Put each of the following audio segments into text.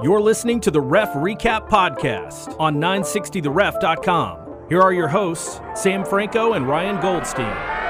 You're listening to the Ref Recap Podcast on 960theref.com. Here are your hosts, Sam Franco and Ryan Goldstein.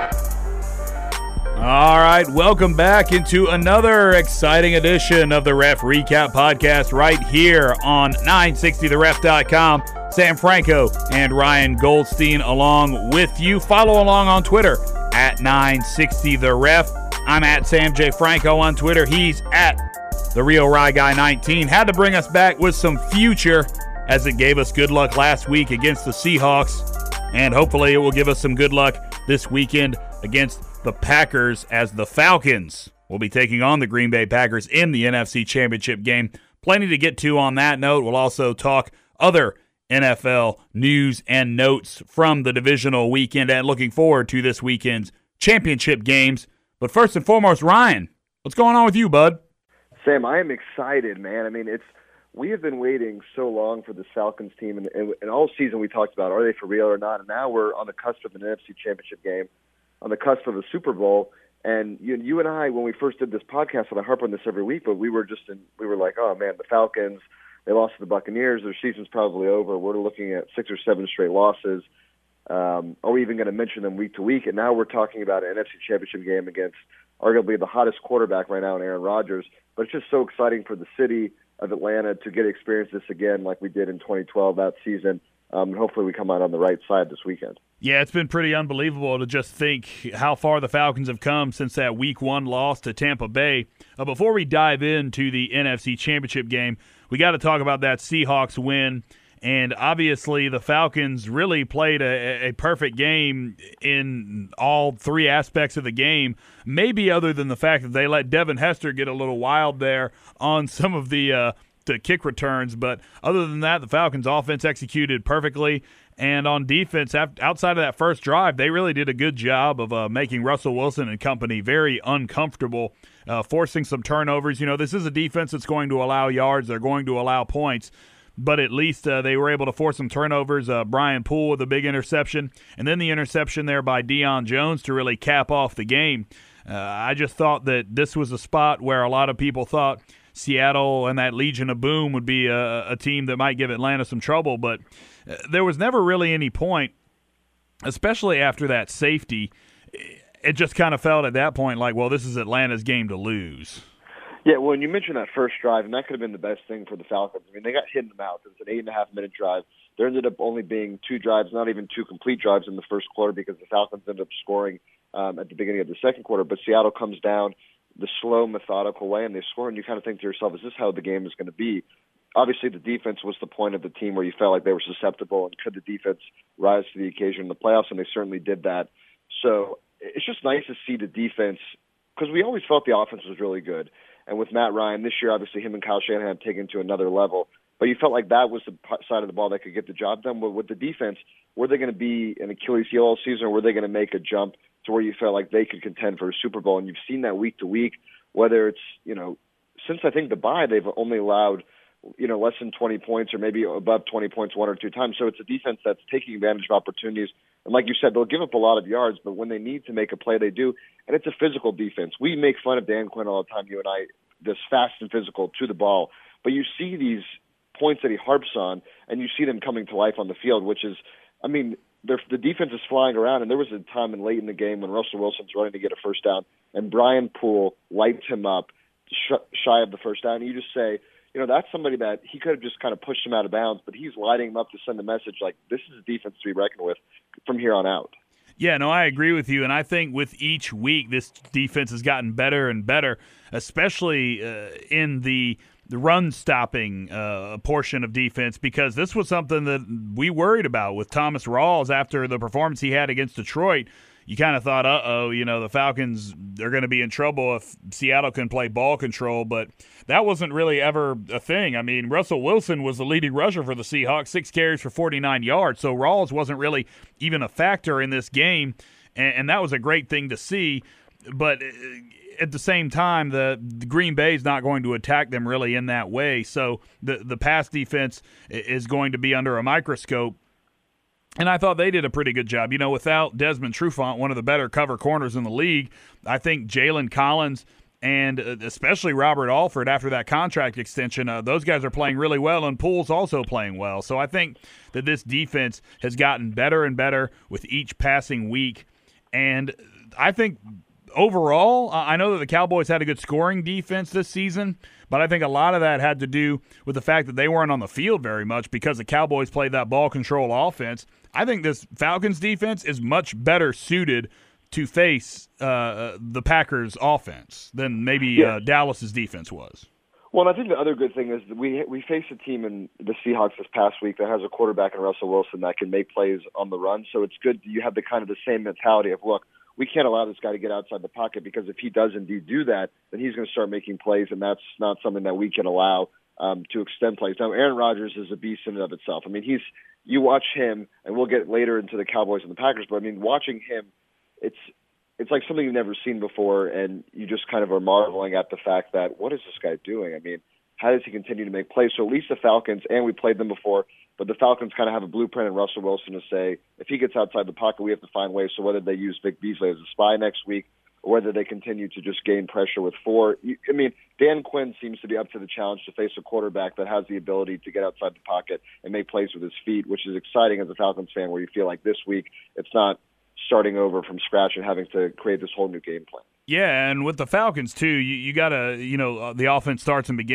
All right, welcome back into another exciting edition of the Ref Recap Podcast right here on 960theref.com. Sam Franco and Ryan Goldstein along with you. Follow along on Twitter at 960theref. I'm at Sam J. Franco on Twitter. He's at The Real Rye Guy 19. Had to bring us back with some future as it gave us good luck last week against the Seahawks. And hopefully it will give us some good luck this weekend against the Packers as the Falcons will be taking on the Green Bay Packers in the NFC Championship game. Plenty to get to on that note. We'll also talk other NFL news and notes from the divisional weekend and looking forward to this weekend's championship games. But first and foremost, Ryan, what's going on with you, bud? Sam, I am excited, man. I mean, we have been waiting so long for this Falcons team, and all season we talked about, are they for real or not? And now we're on the cusp of an NFC Championship game, on the cusp of a Super Bowl. And you and I, when we first did this podcast, and I harp on this every week, but we were like, oh man, the Falcons, they lost to the Buccaneers. Their season's probably over. We're looking at 6 or 7 straight losses. Are we even going to mention them week to week? And now we're talking about an NFC Championship game against arguably the hottest quarterback right now in Aaron Rodgers. But it's just so exciting for the city of Atlanta to get to experience this again like we did in 2012 that season. And hopefully we come out on the right side this weekend. Yeah, it's been pretty unbelievable to just think how far the Falcons have come since that Week 1 loss to Tampa Bay. Before we dive into the NFC Championship game, we got to talk about that Seahawks win. And obviously the Falcons really played a perfect game in all 3 aspects of the game, maybe other than the fact that they let Devin Hester get a little wild there on some of the kick returns. But other than that, the Falcons' offense executed perfectly. And on defense, outside of that first drive, they really did a good job of making Russell Wilson and company very uncomfortable, forcing some turnovers. You know, this is a defense that's going to allow yards. They're going to allow points. But at least they were able to force some turnovers. Brian Poole with a big interception, and then the interception there by Deion Jones to really cap off the game. I just thought that this was a spot where a lot of people thought Seattle and that Legion of Boom would be a team that might give Atlanta some trouble, but there was never really any point, especially after that safety. It just kind of felt at that point like, well, this is Atlanta's game to lose. Yeah, well, and you mentioned that first drive, and that could have been the best thing for the Falcons. I mean, they got hit in the mouth. It was an 8.5-minute drive. There ended up only being 2 drives, not even 2 complete drives in the first quarter because the Falcons ended up scoring at the beginning of the second quarter. But Seattle comes down the slow, methodical way, and they score, and you kind of think to yourself, is this how the game is going to be? Obviously, the defense was the point of the team where you felt like they were susceptible, and could the defense rise to the occasion in the playoffs, and they certainly did that. So it's just nice to see the defense, because we always felt the offense was really good. And with Matt Ryan this year, obviously him and Kyle Shanahan have taken to another level. But you felt like that was the side of the ball that could get the job done. But with the defense, were they going to be an Achilles heel all season, or were they going to make a jump to where you felt like they could contend for a Super Bowl? And you've seen that week to week, whether it's, since I think the bye, they've only allowed, less than 20 points or maybe above 20 points 1 or 2 times. So it's a defense that's taking advantage of opportunities. And like you said, they'll give up a lot of yards, but when they need to make a play, they do. And it's a physical defense. We make fun of Dan Quinn all the time, you and I, this fast and physical to the ball. But you see these points that he harps on, and you see them coming to life on the field, which is, the defense is flying around. And there was a time late in the game when Russell Wilson's running to get a first down, and Brian Poole lights him up shy of the first down. And you just say, that's somebody that he could have just kind of pushed him out of bounds, but he's lighting him up to send a message like this is a defense to be reckoned with from here on out. Yeah, no, I agree with you, and I think with each week this defense has gotten better and better, especially in the run-stopping portion of defense, because this was something that we worried about with Thomas Rawls after the performance he had against Detroit. You kind of thought, the Falcons are going to be in trouble if Seattle can play ball control, but that wasn't really ever a thing. I mean, Russell Wilson was the leading rusher for the Seahawks, 6 carries for 49 yards, so Rawls wasn't really even a factor in this game, and that was a great thing to see. But at the same time, the Green Bay is not going to attack them really in that way, so the pass defense is going to be under a microscope. And I thought they did a pretty good job. Without Desmond Trufant, one of the better cover corners in the league, I think Jalen Collins and especially Robert Alford after that contract extension. Those guys are playing really well, and Poole's also playing well. So I think that this defense has gotten better and better with each passing week. And I think overall, I know that the Cowboys had a good scoring defense this season, but I think a lot of that had to do with the fact that they weren't on the field very much because the Cowboys played that ball control offense. I think this Falcons defense is much better suited to face the Packers offense than maybe Dallas's defense was. Well, and I think the other good thing is that we faced a team in the Seahawks this past week that has a quarterback in Russell Wilson that can make plays on the run. So it's good you have the same mentality of, look, we can't allow this guy to get outside the pocket because if he does indeed do that, then he's going to start making plays, and that's not something that we can allow to extend plays. Now, Aaron Rodgers is a beast in and of itself. I mean, you watch him, and we'll get later into the Cowboys and the Packers, but I mean, watching him, it's like something you've never seen before, and you just kind of are marveling at the fact that, what is this guy doing? I mean, how does he continue to make plays? So at least the Falcons, and we played them before, but the Falcons kind of have a blueprint in Russell Wilson to say, if he gets outside the pocket, we have to find ways. So whether they use Vic Beasley as a spy next week, or whether they continue to just gain pressure with four. I mean, Dan Quinn seems to be up to the challenge to face a quarterback that has the ability to get outside the pocket and make plays with his feet, which is exciting as a Falcons fan, where you feel like this week it's not starting over from scratch and having to create this whole new game plan. Yeah, and with the Falcons, too, you got to, the offense starts and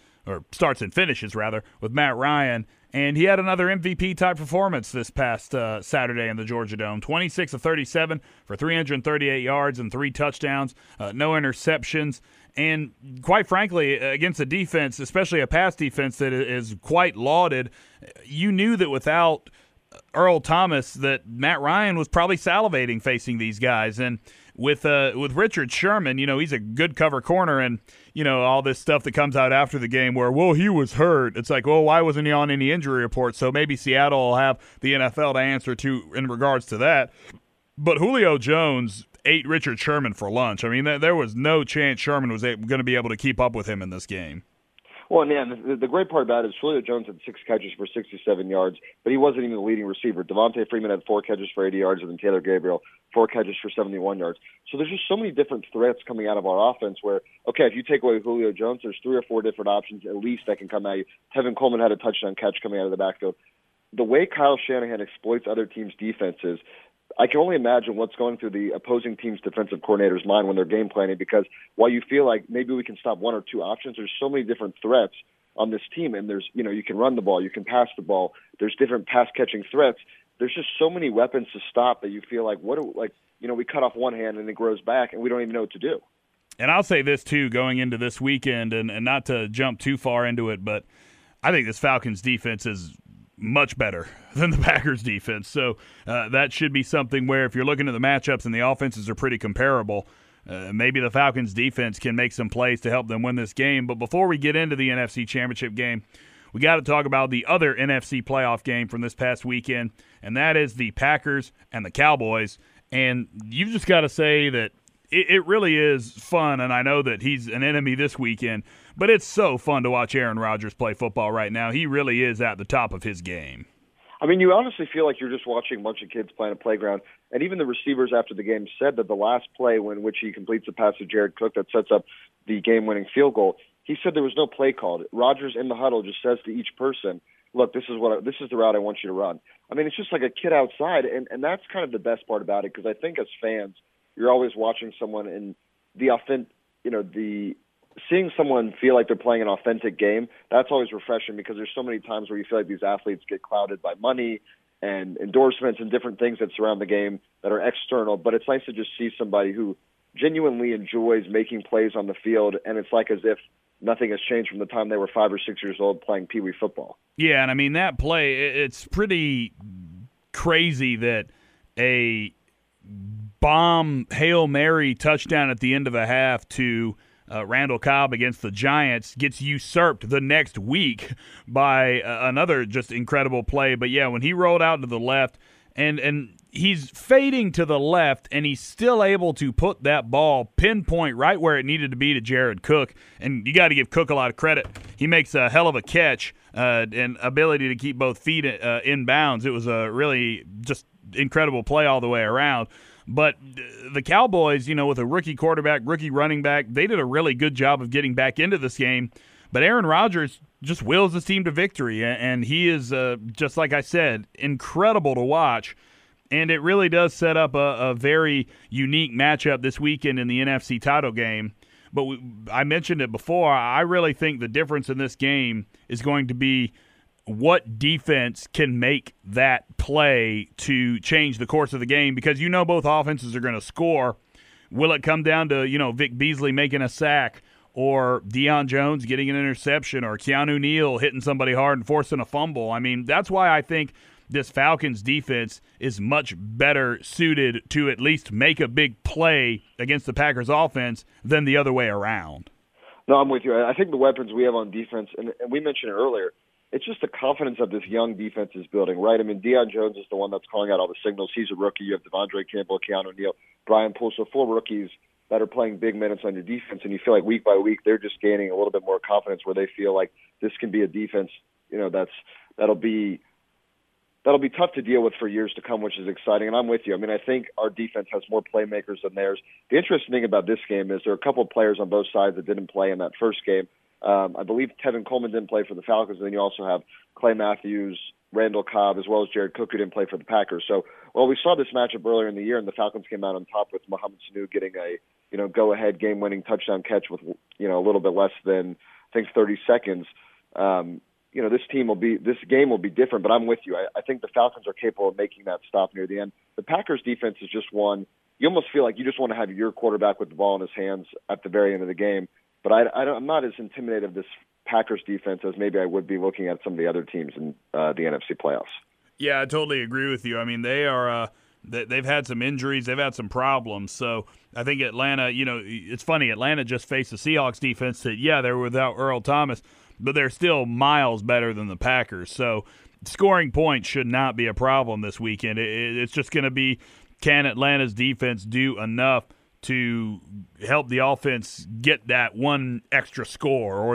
finishes, rather, with Matt Ryan. And he had another MVP-type performance this past Saturday in the Georgia Dome. 26 of 37 for 338 yards and 3 touchdowns, no interceptions. And quite frankly, against a defense, especially a pass defense that is quite lauded, you knew that without Earl Thomas that Matt Ryan was probably salivating facing these guys. And with Richard Sherman, he's a good cover corner, and all this stuff that comes out after the game where, well, he was hurt. It's like, well, why wasn't he on any injury reports? So maybe Seattle will have the NFL to answer to in regards to that. But Julio Jones ate Richard Sherman for lunch. I mean, there was no chance Sherman was going to be able to keep up with him in this game. Well, man, the great part about it is Julio Jones had 6 catches for 67 yards, but he wasn't even the leading receiver. Devontae Freeman had 4 catches for 80 yards, and then Taylor Gabriel, 4 catches for 71 yards. So there's just so many different threats coming out of our offense where, okay, if you take away Julio Jones, there's 3 or 4 different options at least that can come at you. Tevin Coleman had a touchdown catch coming out of the backfield. The way Kyle Shanahan exploits other teams' defenses, I can only imagine what's going through the opposing team's defensive coordinator's mind when they're game planning, because while you feel like maybe we can stop 1 or 2 options, there's so many different threats on this team, and there's, you can run the ball, you can pass the ball, there's different pass-catching threats. There's just so many weapons to stop that you feel like, we cut off one hand and it grows back, and we don't even know what to do. And I'll say this, too, going into this weekend, and not to jump too far into it, but I think this Falcons defense is much better than the Packers defense. So that should be something where if you're looking at the matchups and the offenses are pretty comparable, maybe the Falcons defense can make some plays to help them win this game. But before we get into the NFC Championship game, we got to talk about the other NFC playoff game from this past weekend, and that is the Packers and the Cowboys. And you've just got to say that it really is fun, and I know that he's an enemy this weekend, but it's so fun to watch Aaron Rodgers play football right now. He really is at the top of his game. I mean, you honestly feel like you're just watching a bunch of kids playing a playground. And even the receivers after the game said that the last play in which he completes a pass to Jared Cook that sets up the game-winning field goal, he said there was no play called. Rodgers in the huddle just says to each person, look, this is the route I want you to run. I mean, it's just like a kid outside, and that's kind of the best part about it, because I think as fans, you're always watching someone in seeing someone feel like they're playing an authentic game. That's always refreshing, because there's so many times where you feel like these athletes get clouded by money and endorsements and different things that surround the game that are external. But it's nice to just see somebody who genuinely enjoys making plays on the field, and it's like as if nothing has changed from the time they were 5 or 6 years old playing Pee Wee football. Yeah, and I mean, that play, it's pretty crazy that a bomb Hail Mary touchdown at the end of a half to Randall Cobb against the Giants gets usurped the next week by another just incredible play. But yeah, when he rolled out to the left, and he's fading to the left, and he's still able to put that ball pinpoint right where it needed to be to Jared Cook. And you got to give Cook a lot of credit. He makes a hell of a catch and ability to keep both feet in bounds. It was a really just incredible play all the way around. But the Cowboys, with a rookie quarterback, rookie running back, they did a really good job of getting back into this game. But Aaron Rodgers just wills his team to victory, and he is, just like I said, incredible to watch. And it really does set up a very unique matchup this weekend in the NFC title game. But I mentioned it before. I really think the difference in this game is going to be what defense can make that play to change the course of the game, because both offenses are going to score. Will it come down to, Vic Beasley making a sack, or Deion Jones getting an interception, or Keanu Neal hitting somebody hard and forcing a fumble? I mean, that's why I think this Falcons defense is much better suited to at least make a big play against the Packers offense than the other way around. No, I'm with you. I think the weapons we have on defense, and we mentioned it earlier, it's just the confidence of this young defense is building, right? I mean, Deion Jones is the one that's calling out all the signals. He's a rookie. You have Devondre Campbell, Keanu Neal, Brian Poole, so 4 rookies that are playing big minutes on your defense, and you feel like week by week they're just gaining a little bit more confidence where they feel like this can be a defense, that'll be tough to deal with for years to come, which is exciting. And I'm with you. I mean, I think our defense has more playmakers than theirs. The interesting thing about this game is there are a couple of players on both sides that didn't play in that first game. I believe Tevin Coleman didn't play for the Falcons, and then you also have Clay Matthews, Randall Cobb, as well as Jared Cook, who didn't play for the Packers. So, we saw this matchup earlier in the year, and the Falcons came out on top with Mohamed Sanu getting a go-ahead game-winning touchdown catch with a little bit less than, I think, 30 seconds. This game will be different, but I'm with you. I think the Falcons are capable of making that stop near the end. The Packers defense is just one. You almost feel like you just want to have your quarterback with the ball in his hands at the very end of the game. But I'm not as intimidated of this Packers defense as maybe I would be looking at some of the other teams in the NFC playoffs. Yeah, I totally agree with you. I mean, they are they've had some injuries, they've had some problems. So I think Atlanta, it's funny. Atlanta just faced the Seahawks defense that, they're without Earl Thomas, but they're still miles better than the Packers. So scoring points should not be a problem this weekend. It's just going to be, can Atlanta's defense do enough to help the offense get that one extra score, or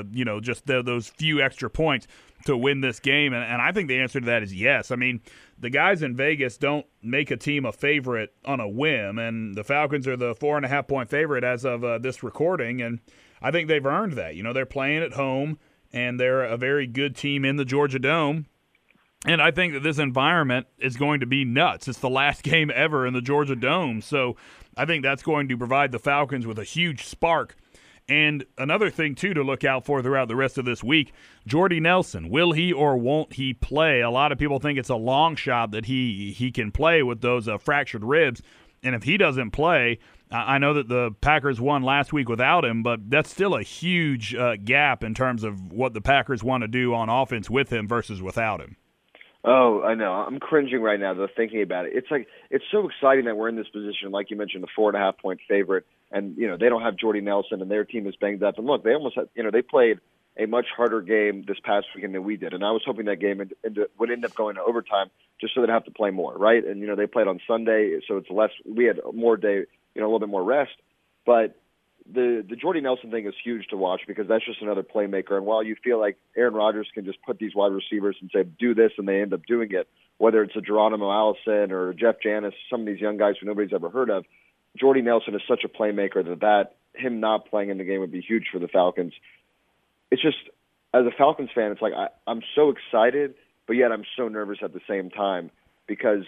those few extra points to win this game? And I think the answer to that is yes. I mean, the guys in Vegas don't make a team a favorite on a whim, and the Falcons are the 4.5-point favorite as of this recording, and I think they've earned that. They're playing at home, and they're a very good team in the Georgia Dome. And I think that this environment is going to be nuts. It's the last game ever in the Georgia Dome. So I think that's going to provide the Falcons with a huge spark. And another thing, too, to look out for throughout the rest of this week, Jordy Nelson. Will he or won't he play? A lot of people think it's a long shot that he can play with those fractured ribs. And if he doesn't play, I know that the Packers won last week without him, but that's still a huge gap in terms of what the Packers want to do on offense with him versus without him. Oh, I know. I'm cringing right now though, thinking about it. It's so exciting that we're in this position, like you mentioned, the 4.5-point favorite, and they don't have Jordy Nelson, and their team is banged up. And look, they almost had, they played a much harder game this past weekend than we did, and I was hoping that game would end up going to overtime just so they'd have to play more, right? And they played on Sunday, so it's less. We had more day, a little bit more rest, but the Jordy Nelson thing is huge to watch because that's just another playmaker. And while you feel like Aaron Rodgers can just put these wide receivers and say, do this, and they end up doing it, whether it's a Geronimo Allison or Jeff Janis, some of these young guys who nobody's ever heard of, Jordy Nelson is such a playmaker that him not playing in the game would be huge for the Falcons. It's just, as a Falcons fan, it's like I'm so excited, but yet I'm so nervous at the same time because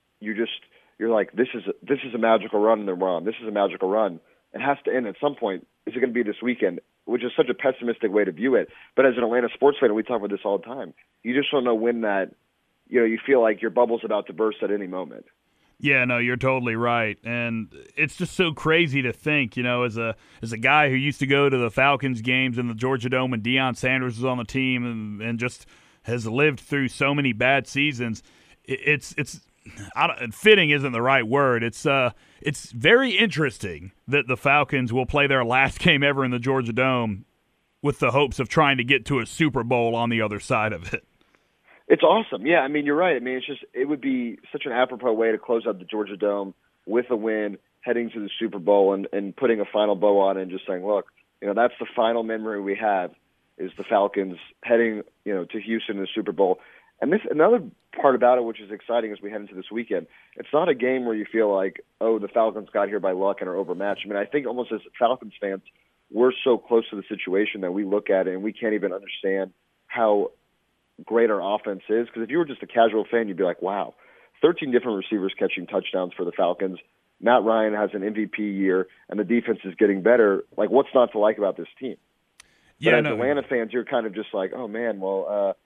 you're like, this is a magical run, and they're wrong. This is a magical run. It has to end at some point. Is it going to be this weekend? Which is such a pessimistic way to view it. But as an Atlanta sports fan, we talk about this all the time. You just don't know when that, you feel like your bubble's about to burst at any moment. Yeah, no, you're totally right. And it's just so crazy to think, as a guy who used to go to the Falcons games in the Georgia Dome and Deion Sanders was on the team and just has lived through so many bad seasons. It's fitting isn't the right word. It's very interesting that the Falcons will play their last game ever in the Georgia Dome with the hopes of trying to get to a Super Bowl on the other side of it. It's awesome. Yeah, I mean, you're right. I mean, it would be such an apropos way to close out the Georgia Dome with a win, heading to the Super Bowl and putting a final bow on it and just saying, look, that's the final memory we have is the Falcons heading, to Houston in the Super Bowl. And another part about it, which is exciting as we head into this weekend, it's not a game where you feel like, oh, the Falcons got here by luck and are overmatched. I mean, I think almost as Falcons fans, we're so close to the situation that we look at it and we can't even understand how great our offense is. Because if you were just a casual fan, you'd be like, wow, 13 different receivers catching touchdowns for the Falcons. Matt Ryan has an MVP year, and the defense is getting better. Like, what's not to like about this team? But as Atlanta fans, you're kind of just like, oh man, we're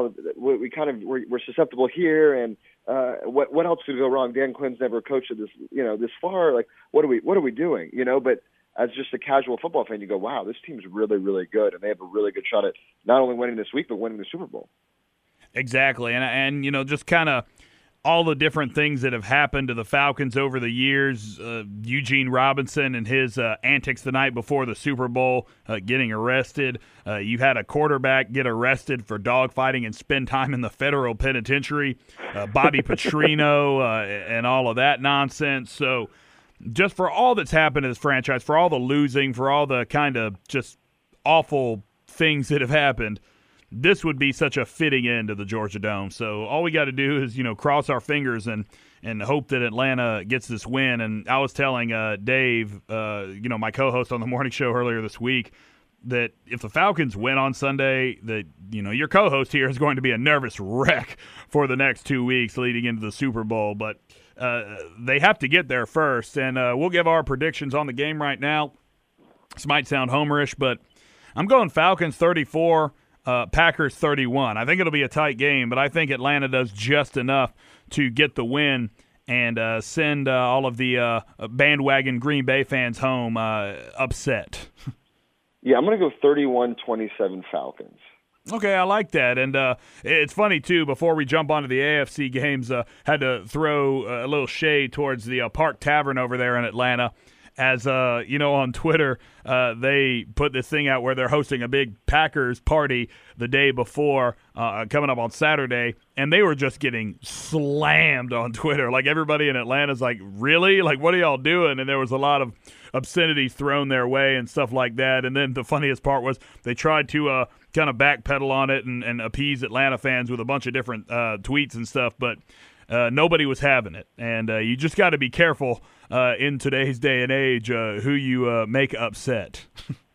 susceptible here, and what else could go wrong? Dan Quinn's never coached it this far. Like, what are we doing? But as just a casual football fan, you go, wow, this team's really, really good, and they have a really good shot at not only winning this week but winning the Super Bowl. Exactly, and just kind of all the different things that have happened to the Falcons over the years. Eugene Robinson and his antics the night before the Super Bowl, getting arrested. You had a quarterback get arrested for dogfighting and spend time in the federal penitentiary. Bobby Petrino and all of that nonsense. So just for all that's happened to this franchise, for all the losing, for all the kind of just awful things that have happened, this would be such a fitting end to the Georgia Dome. So all we got to do is, cross our fingers and hope that Atlanta gets this win. And I was telling Dave, my co-host on the morning show earlier this week, that if the Falcons win on Sunday, that, your co-host here is going to be a nervous wreck for the next 2 weeks leading into the Super Bowl. But they have to get there first. And we'll give our predictions on the game right now. This might sound homerish, but I'm going Falcons 34, Packers 31. I think it'll be a tight game, but I think Atlanta does just enough to get the win and send all of the bandwagon Green Bay fans home upset. Yeah, I'm going to go 31-27 Falcons. Okay, I like that. And it's funny, too, before we jump onto the AFC games, had to throw a little shade towards the Park Tavern over there in Atlanta. As, on Twitter, they put this thing out where they're hosting a big Packers party the day before, coming up on Saturday, and they were just getting slammed on Twitter. Like, everybody in Atlanta's like, really? Like, what are y'all doing? And there was a lot of obscenities thrown their way and stuff like that. And then the funniest part was they tried to kind of backpedal on it and appease Atlanta fans with a bunch of different tweets and stuff, but nobody was having it. And you just got to be careful in today's day and age who you make upset.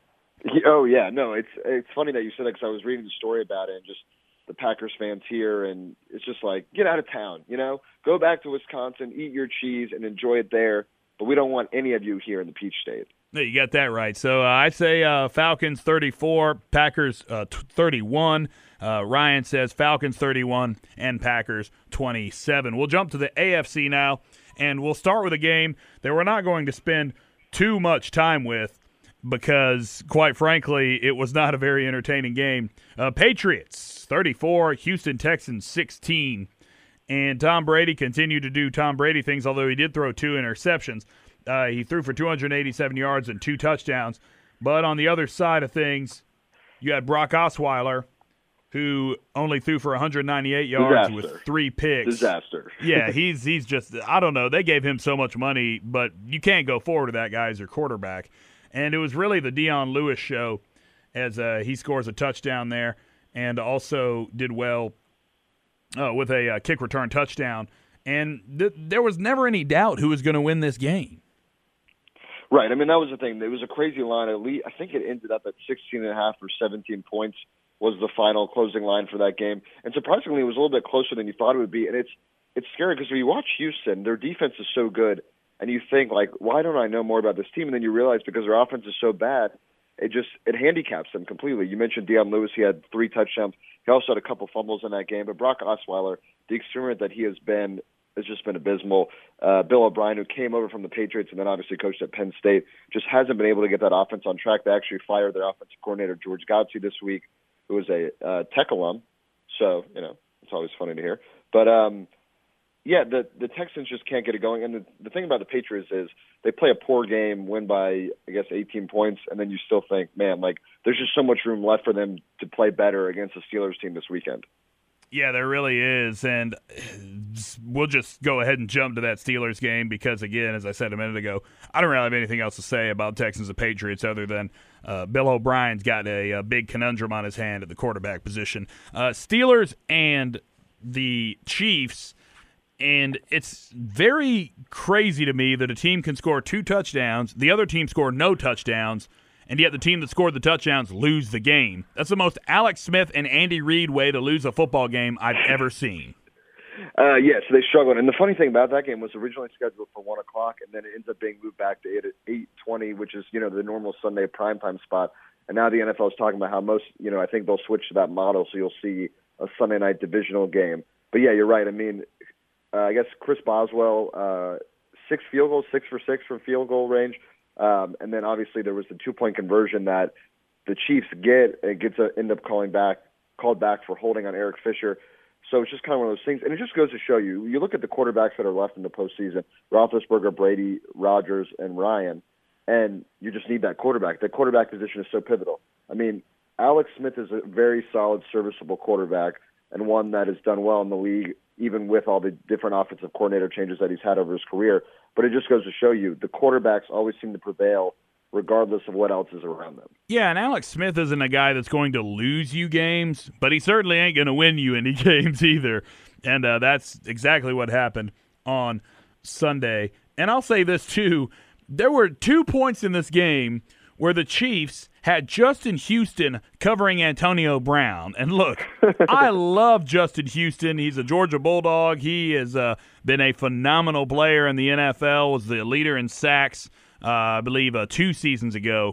Oh, yeah. No, it's funny that you said that because I was reading the story about it and just the Packers fans here, and it's just like, get out of town, Go back to Wisconsin, eat your cheese, and enjoy it there, but we don't want any of you here in the Peach State. No, you got that right. So I say Falcons 34, Packers 31. Ryan says Falcons 31 and Packers 27. We'll jump to the AFC now, and we'll start with a game that we're not going to spend too much time with because, quite frankly, it was not a very entertaining game. Patriots 34, Houston Texans 16. And Tom Brady continued to do Tom Brady things, although he did throw 2 interceptions. He threw for 287 yards and 2 touchdowns. But on the other side of things, you had Brock Osweiler, who only threw for 198 yards with 3 picks. Disaster. Yeah, he's just, I don't know. They gave him so much money, but you can't go forward with that guy as your quarterback. And it was really the Dion Lewis show as he scores a touchdown there and also did well with a kick return touchdown. And there was never any doubt who was going to win this game. Right. I mean, that was the thing. It was a crazy line. I think it ended up at 16.5 or 17 points was the final closing line for that game. And surprisingly, it was a little bit closer than you thought it would be. And it's scary because when you watch Houston, their defense is so good, and you think, like, why don't I know more about this team? And then you realize because their offense is so bad, it handicaps them completely. You mentioned Dion Lewis. He had 3 touchdowns. He also had a couple fumbles in that game. But Brock Osweiler, the experiment that he has just been abysmal. Bill O'Brien, who came over from the Patriots and then obviously coached at Penn State, just hasn't been able to get that offense on track. They actually fired their offensive coordinator, George Godsey, this week, who was a Tech alum. So, it's always funny to hear. But, the Texans just can't get it going. And the thing about the Patriots is they play a poor game, win by, 18 points, and then you still think, man, like, there's just so much room left for them to play better against the Steelers team this weekend. Yeah, there really is, and we'll just go ahead and jump to that Steelers game because, again, as I said a minute ago, I don't really have anything else to say about Texans and Patriots other than Bill O'Brien's got a big conundrum on his hand at the quarterback position. Steelers and the Chiefs, and it's very crazy to me that a team can score 2 touchdowns, the other team score no touchdowns, and yet the team that scored the touchdowns lose the game. That's the most Alex Smith and Andy Reid way to lose a football game I've ever seen. Yeah, so they struggled. And the funny thing about that game was originally scheduled for 1 o'clock, and then it ends up being moved back to 8:20, which is, the normal Sunday primetime spot. And now the NFL is talking about how most, I think they'll switch to that model, so you'll see a Sunday night divisional game. But, yeah, you're right. I mean, I guess Chris Boswell, 6 field goals, 6 for 6 from field goal range. And then obviously there was the 2-point conversion that the Chiefs end up called back for holding on Eric Fisher. So it's just kind of one of those things. And it just goes to show you look at the quarterbacks that are left in the postseason, Roethlisberger, Brady, Rodgers, and Ryan, and you just need that quarterback. The quarterback position is so pivotal. I mean, Alex Smith is a very solid, serviceable quarterback and one that has done well in the league, even with all the different offensive coordinator changes that he's had over his career. But it just goes to show you the quarterbacks always seem to prevail regardless of what else is around them. Yeah, and Alex Smith isn't a guy that's going to lose you games, but he certainly ain't going to win you any games either. And that's exactly what happened on Sunday. And I'll say this, too. There were 2 points in this game where the Chiefs had Justin Houston covering Antonio Brown. And look, I love Justin Houston. He's a Georgia Bulldog. He has been a phenomenal player in the NFL, was the leader in sacks, I believe, 2 seasons ago.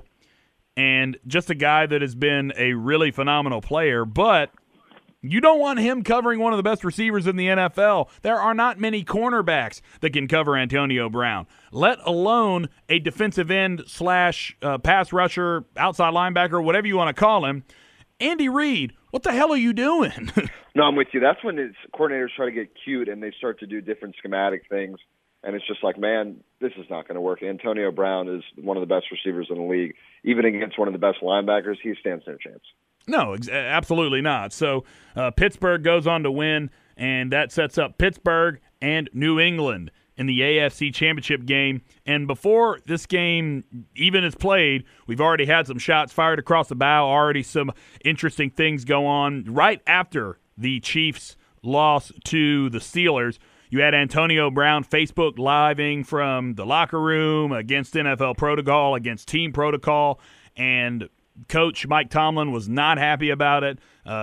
And just a guy that has been a really phenomenal player. But you don't want him covering one of the best receivers in the NFL. There are not many cornerbacks that can cover Antonio Brown, let alone a defensive end / pass rusher, outside linebacker, whatever you want to call him. Andy Reid, what the hell are you doing? No, I'm with you. That's when coordinators try to get cute and they start to do different schematic things. And it's just like, man, this is not going to work. Antonio Brown is one of the best receivers in the league. Even against one of the best linebackers, he stands no chance. No, absolutely not. So Pittsburgh goes on to win, and that sets up Pittsburgh and New England in the AFC Championship game. And before this game even is played, we've already had some shots fired across the bow, already some interesting things go on. Right after the Chiefs loss to the Steelers, you had Antonio Brown Facebook living from the locker room against NFL protocol, against team protocol, and Coach Mike Tomlin was not happy about it,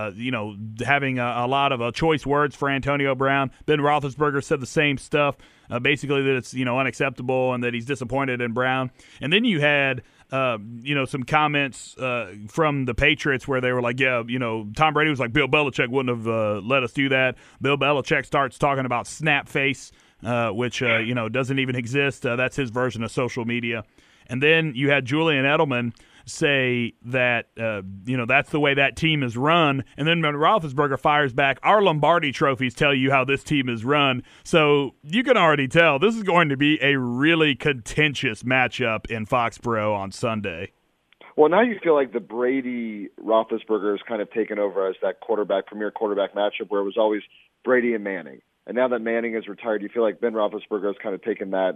having a lot of choice words for Antonio Brown. Ben Roethlisberger said the same stuff, basically that it's unacceptable and that he's disappointed in Brown. And then you had some comments from the Patriots where they were like, Tom Brady was like, Bill Belichick wouldn't have let us do that. Bill Belichick starts talking about snap face, which doesn't even exist. That's his version of social media. And then you had Julian Edelman say that, that's the way that team is run. And then when Roethlisberger fires back, our Lombardi trophies tell you how this team is run. So you can already tell this is going to be a really contentious matchup in Foxborough on Sunday. Well, now you feel like the Brady-Roethlisberger has kind of taken over as that premier quarterback matchup where it was always Brady and Manning. And now that Manning is retired, you feel like Ben Roethlisberger has kind of taken that,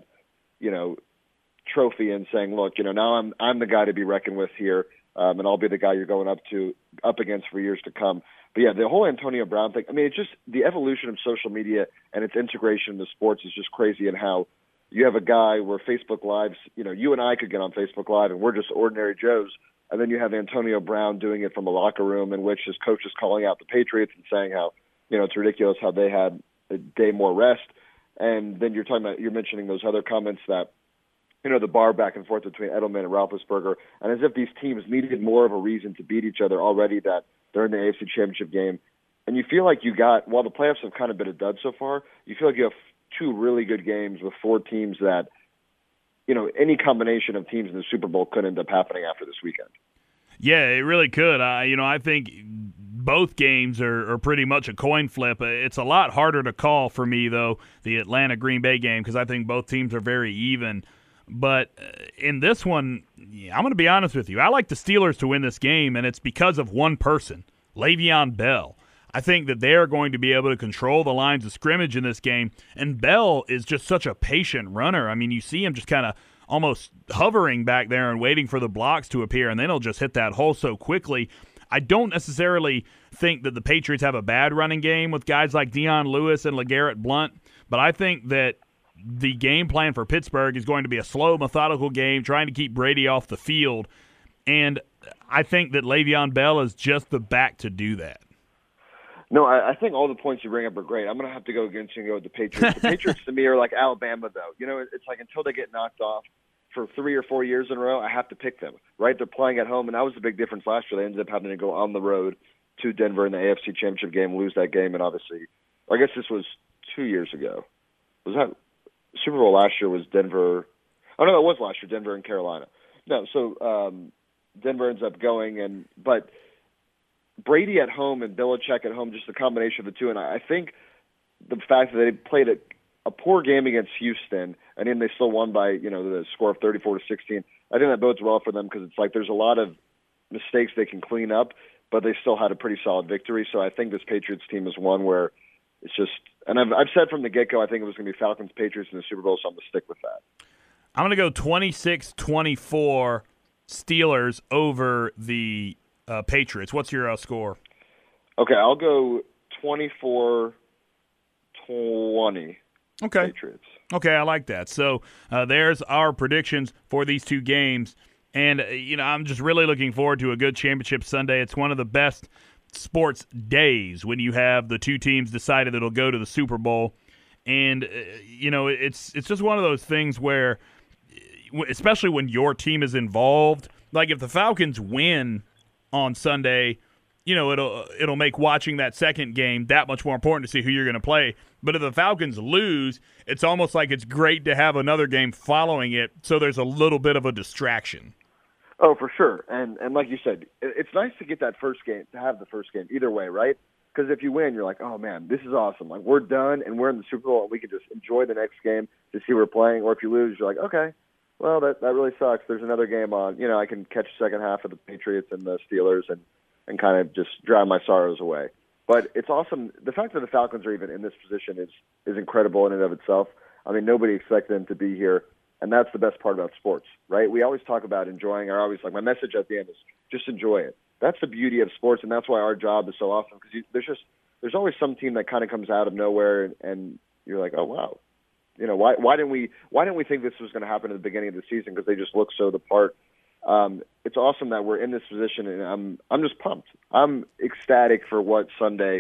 trophy and saying, look, now I'm the guy to be reckoned with here, and I'll be the guy you're going up against for years to come. But yeah, the whole Antonio Brown thing, I mean, it's just the evolution of social media and its integration into sports is just crazy. And how you have a guy where Facebook Lives, you and I could get on Facebook Live and we're just ordinary Joes. And then you have Antonio Brown doing it from a locker room in which his coach is calling out the Patriots and saying how, it's ridiculous how they had a day more rest. And then you're mentioning those other comments that, the bar back and forth between Edelman and Roethlisberger, and as if these teams needed more of a reason to beat each other already that they're in the AFC Championship game. And you feel like while the playoffs have kind of been a dud so far, you feel like you have 2 really good games with 4 teams that, any combination of teams in the Super Bowl could end up happening after this weekend. Yeah, it really could. I think both games are pretty much a coin flip. It's a lot harder to call for me, though, the Atlanta-Green Bay game, because I think both teams are very even. But in this one, I'm going to be honest with you. I like the Steelers to win this game, and it's because of one person, Le'Veon Bell. I think that they're going to be able to control the lines of scrimmage in this game, and Bell is just such a patient runner. I mean, you see him just kind of almost hovering back there and waiting for the blocks to appear, and then he'll just hit that hole so quickly. I don't necessarily think that the Patriots have a bad running game with guys like Dion Lewis and LeGarrette Blount, but I think that the game plan for Pittsburgh is going to be a slow, methodical game, trying to keep Brady off the field, and I think that Le'Veon Bell is just the back to do that. No, I think all the points you bring up are great. I'm going to have to go against you and go with the Patriots. The Patriots to me are like Alabama, though. You know, it's like until they get knocked off for 3 or 4 years in a row, I have to pick them, right? They're playing at home, and that was the big difference last year. They ended up having to go on the road to Denver in the AFC Championship game, lose that game, and obviously, I guess this was 2 years ago. Was that Super Bowl last year was Denver? Oh, no, it was last year, Denver and Carolina. No, so Denver ends up going, but Brady at home and Belichick at home, just a combination of the two. And I think the fact that they played a poor game against Houston and then they still won by, the score of 34-16, I think that bodes well for them because it's like there's a lot of mistakes they can clean up, but they still had a pretty solid victory. So I think this Patriots team is one where it's just – and I've said from the get-go I think it was going to be Falcons-Patriots in the Super Bowl, so I'm going to stick with that. I'm going to go 26-24 Steelers over the Patriots. What's your score? Okay, I'll go 24-20. Okay. Patriots. Okay, I like that. So there's our predictions for these two games. And, I'm just really looking forward to a good championship Sunday. It's one of the best sports days when you have the two teams decided that it'll go to the Super Bowl. And, it's just one of those things where, especially when your team is involved, like if the Falcons win on Sunday, it'll make watching that second game that much more important to see who you're going to play. But if the Falcons lose, it's almost like it's great to have another game following it, so there's a little bit of a distraction. Oh, for sure. And like you said, it's nice to get that first game, to have the first game either way, right? Because if you win, you're like, oh, man, this is awesome. Like, we're done, and we're in the Super Bowl, and we can just enjoy the next game to see who we're playing. Or if you lose, you're like, okay, well, that really sucks. There's another game on. I can catch the second half of the Patriots and the Steelers and kind of just drown my sorrows away. But it's awesome. The fact that the Falcons are even in this position is incredible in and of itself. I mean, nobody expected them to be here, and that's the best part about sports, right? We always talk about enjoying. I always my message at the end is just enjoy it. That's the beauty of sports, and that's why our job is so awesome because there's always some team that kind of comes out of nowhere, and you're like, oh wow, why didn't we think this was going to happen at the beginning of the season because they just look so the part. It's awesome that we're in this position, and I'm just pumped. I'm ecstatic for what Sunday,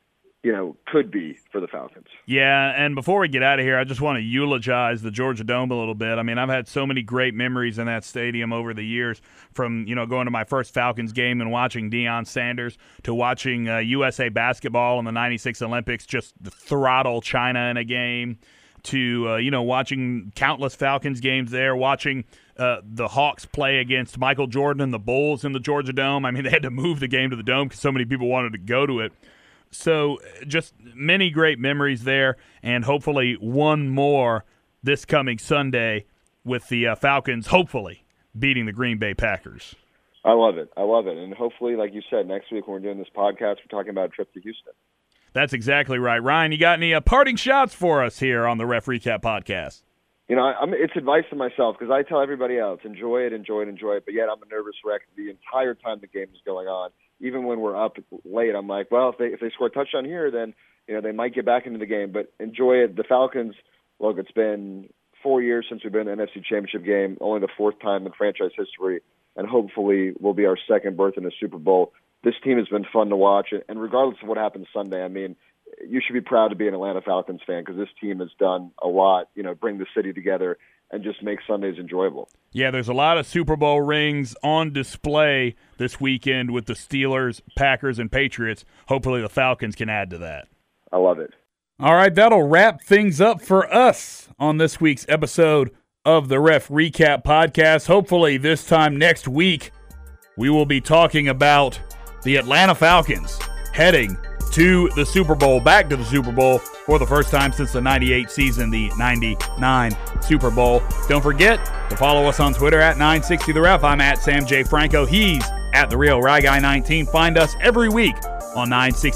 could be for the Falcons. Yeah, and before we get out of here, I just want to eulogize the Georgia Dome a little bit. I mean, I've had so many great memories in that stadium over the years, from going to my first Falcons game and watching Deion Sanders to watching USA basketball in the '96 Olympics just throttle China in a game, to watching countless Falcons games there, watching the Hawks play against Michael Jordan and the Bulls in the Georgia Dome. I mean, they had to move the game to the Dome because so many people wanted to go to it. So just many great memories there, and hopefully one more this coming Sunday with the Falcons hopefully beating the Green Bay Packers. I love it. And hopefully, like you said, next week when we're doing this podcast, we're talking about a trip to Houston. That's exactly right. Ryan, you got any parting shots for us here on the Ref Recap podcast? It's advice to myself because I tell everybody else, enjoy it, but yet I'm a nervous wreck the entire time the game is going on. Even when we're up late, I'm like, well, if they score a touchdown here, then they might get back into the game. But enjoy it. The Falcons, look, it's been 4 years since we've been in the NFC Championship game, only the fourth time in franchise history, and hopefully will be our second berth in the Super Bowl. This team has been fun to watch, and regardless of what happens Sunday, I mean, you should be proud to be an Atlanta Falcons fan because this team has done a lot, bring the city together and just make Sundays enjoyable. Yeah, there's a lot of Super Bowl rings on display this weekend with the Steelers, Packers, and Patriots. Hopefully the Falcons can add to that. I love it. All right, that'll wrap things up for us on this week's episode of the Ref Recap podcast. Hopefully this time next week we will be talking about the Atlanta Falcons heading to the Super Bowl, back to the Super Bowl for the first time since the 98 season, the 99 Super Bowl. Don't forget to follow us on Twitter at 960TheRef. I'm at Sam J. Franco. He's at The Real Rye Guy 19. Find us every week on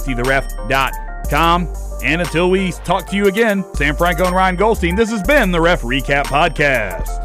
960theref.com. And until we talk to you again, Sam Franco and Ryan Goldstein, this has been the Ref Recap Podcast.